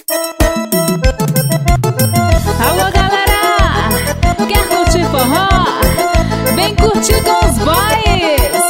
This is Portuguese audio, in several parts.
Alô galera, quer curtir forró? Vem curtir com os boys.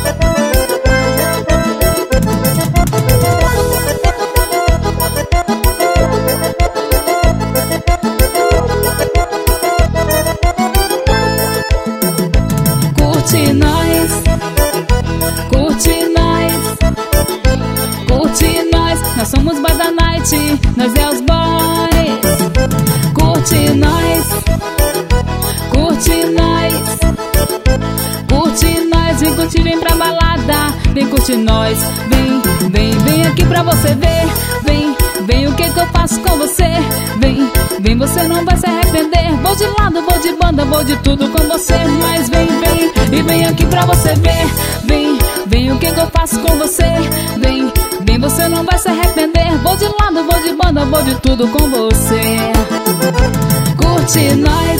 Curte nós, curte nós, curte nós. Nós somos Boys da Night, nós é os boys. Curte nós, curte nós, curte nós. Vem curtir, vem pra balada, vem curtir nós. Vem, vem, vem aqui pra você ver. Vem, vem o que eu faço com você. Vem, vem, você não vai se arrepender. Vou de lado, vou de banda, vou de tudo com você. Mas vem, vem, e vem aqui pra você ver. Vem, vem o que eu faço com você. Vem, vem, você não vai se arrepender. Vou de lado, vou de banda, vou de tudo com você. Curte nós,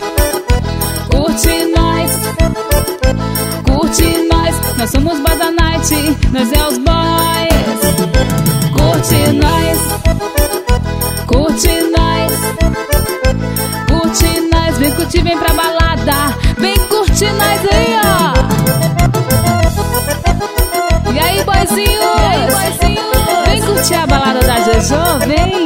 curte nós, curte nós. Nós somos Boys da Night, nós é os boys. Curte nós, curte nós, curte nós. Vem curtir, vem pra balada, vem curtir nós aí, ó. E aí, boyzinhos, vem curtir a balada da Jojo, vem.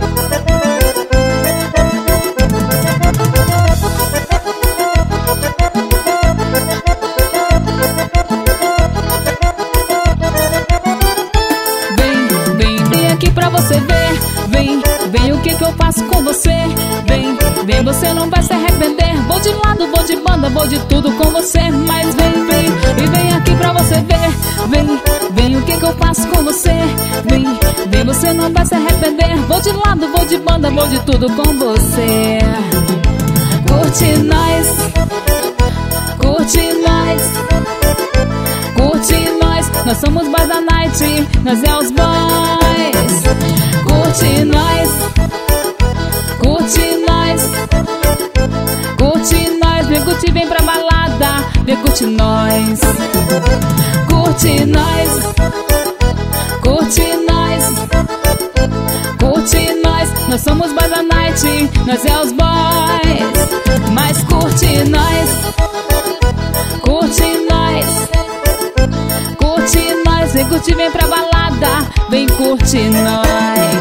Pra você ver, vem, vem o que eu faço com você. Vem, vem, você não vai se arrepender. Vou de lado, vou de banda, vou de tudo com você. Mas vem, vem, e vem aqui pra você ver. Vem, vem o que eu faço com você. Vem, vem, você não vai se arrepender. Vou de lado, vou de banda, vou de tudo com você. Curte nós, curte nós, curte nós. Nós somos Boys da Night, nós é os boys. Curte nós, curte nós, curte nós. Vem curtir, vem pra balada, vem curtir nós. Curte nós, curte nós, curte nós. Nós somos Boys da Night, nós é os boys. Mas curte nós, curte nós, curte nós. Vem curtir, vem pra balada, vem curtir nós.